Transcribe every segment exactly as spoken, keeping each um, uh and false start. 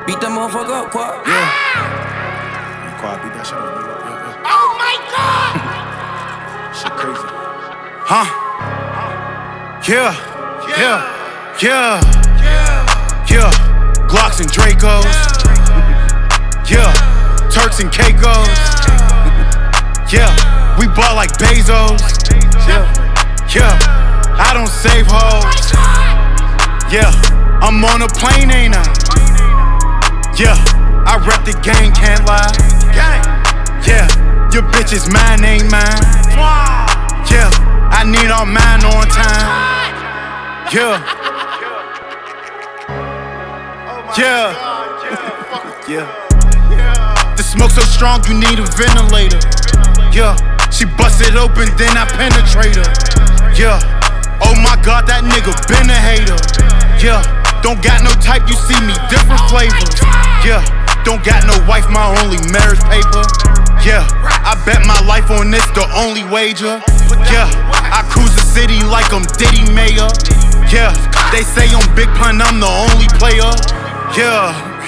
Beat that motherfucker up, Quad. Yeah. Ah! Quad, beat that shit up, nigga. Yeah, yeah. Oh my God! Shit crazy. Huh? Yeah. Yeah. Yeah. Yeah. Yeah. Glocks and Dracos. Yeah. Turks and Caicos. Yeah. We bought like Bezos. Yeah. Yeah. I don't save hoes. Yeah. I'm on a plane, ain't I? Yeah, I rep the gang, can't lie. Yeah, your bitch is mine, ain't mine. Yeah, I need all mine on time. Yeah. Yeah. Yeah. The smoke so strong, you need a ventilator. Yeah, she bust it open, then I penetrate her. Yeah, oh my God, that nigga been a hater. Yeah. Don't got no type, you see me, different flavors. Yeah, don't got no wife, my only marriage paper. Yeah, I bet my life on this, the only wager. Yeah, I cruise the city like I'm Diddy Mayor. Yeah, they say on Big Pun, I'm the only player. Yeah.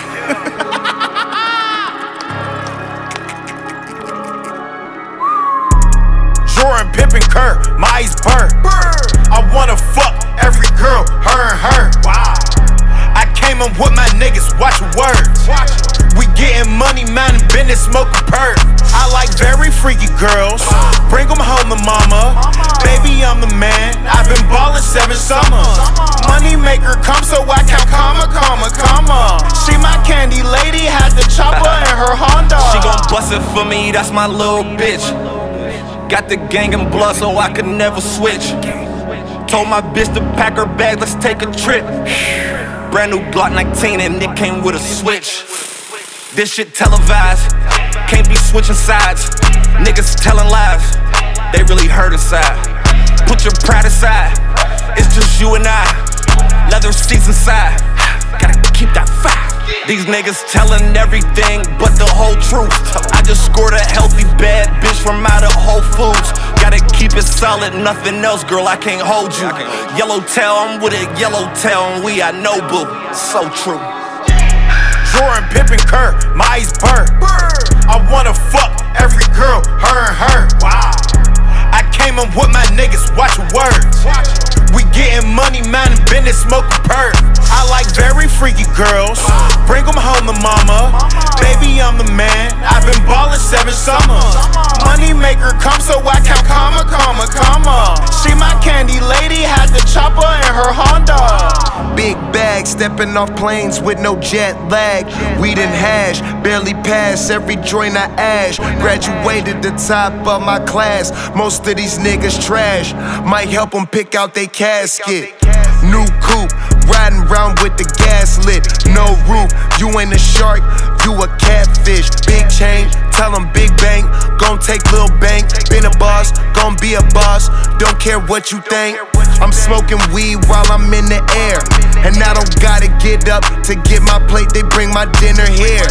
Jordan, Pippen, Kerr, my eyes burn. I wanna fuck every girl, her and her. Wow. I came up with my niggas, watch your words. We getting money, man, and business, smoking perk. I like very freaky girls, bring them home to mama. Baby, I'm the man, I've been ballin' seven summers. Money maker come, so I count comma, comma, comma. She my candy lady, had the chopper in her Honda. She gon' bust it for me, that's my little bitch. Got the gang in blood, so I could never switch. Told my bitch to pack her bag, let's take a trip. Brand new Glock nineteen and it came with a switch. This shit televised, can't be switching sides. Niggas telling lies, they really hurt inside. Put your pride aside, it's just you and I. Leather seats inside, gotta keep that fire. These niggas telling everything but the whole truth. I just scored a healthy bad bitch from out of Whole Foods. Gotta keep it solid, nothing else, girl, I can't hold you. Yellowtail, I'm with a yellowtail, and we are no boo. So true. Jordan, Pippen, Kerr, my eyes burn. I wanna fuck every girl, her and her. Wow. I came up with my niggas, watch your words. We getting money, man, and business, smoking perk. I like very freaky girls, bring them home to mama. Baby, I'm the man, I've been ballin' seven summers. Money maker come, so I count comma, comma, comma. She my candy lady, had the chopper in her Honda. Big bag, stepping off planes with no jet lag. Weed and hash, barely pass every joint I ash. Graduated the top of my class, most of these niggas trash. Might help them pick out they casket. New coupe, riding round with the gas lit. No roof, you ain't a shark, you a catfish. Big chain, tell them big bang, gon' take Lil Bang. Been a boss, gon' be a boss, don't care what you think. I'm smoking weed while I'm in the air, and I don't gotta get up to get my plate, they bring my dinner here.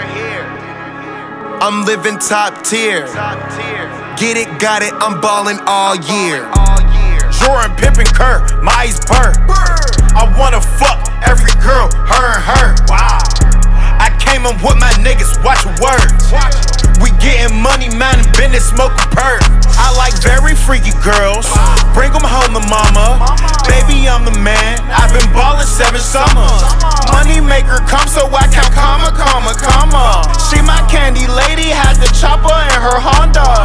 I'm living top tier, get it, got it, I'm ballin' all year. Jordan, Pippen, Kerr, my eyes burn. I wanna fuck every girl, her and her. Wow. I came up with my niggas, watch your words. We getting money, man, and business, smoking perk. I like very freaky girls, bring them home to mama. Baby, I'm the man, I've been ballin' seven summers. Money maker come, so I count comma, comma, comma. She my candy lady, had the chopper in her Honda.